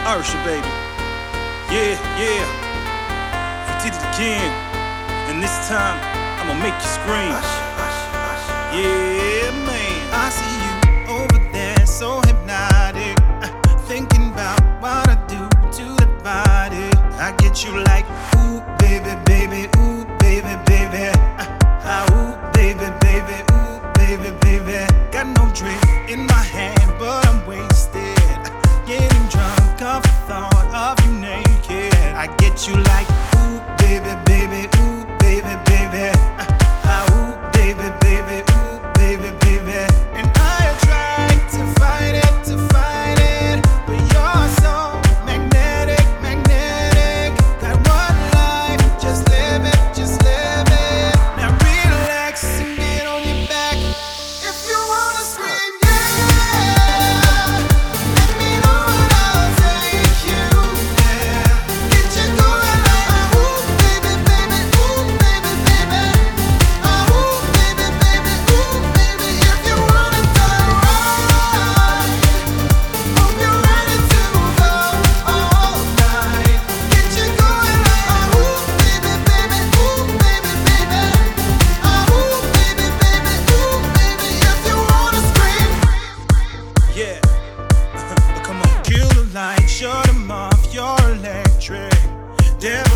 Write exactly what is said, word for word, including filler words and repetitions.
Ursha, baby. Yeah, yeah. We did it again. And this time, I'ma make you scream. Yeah, man. I see you over there, so hypnotic. uh, Thinking about what I do to the body. I get you like, ooh, baby, baby, ooh, baby, baby. uh, ah, Ooh, baby, baby, ooh, baby, baby. Got no drink in my hand, but I'm wasted. uh, Getting drunk off the thought of you naked. I get you like, ooh, baby, baby, ooh, baby, baby. uh, ah, Ooh, baby, baby, ooh, baby, baby. And I tried to fight it, to fight it, but you're so magnetic, magnetic. Got one life, just live it, just live it. Now relax and get on your back. If you wanna scream, yeah, let me know and I'll take you there. Get you going like, ooh, baby, baby, ooh, baby, baby. Oh, ooh, baby, baby, ooh, baby. If you wanna die right, hope you're ready to go all night. Get you going like, ooh, baby, baby, ooh, baby, baby. Oh, ooh, baby, baby, ooh, baby. If you wanna scream, Yeah. Come on. kill the light, shut 'em off, you're electric. Devil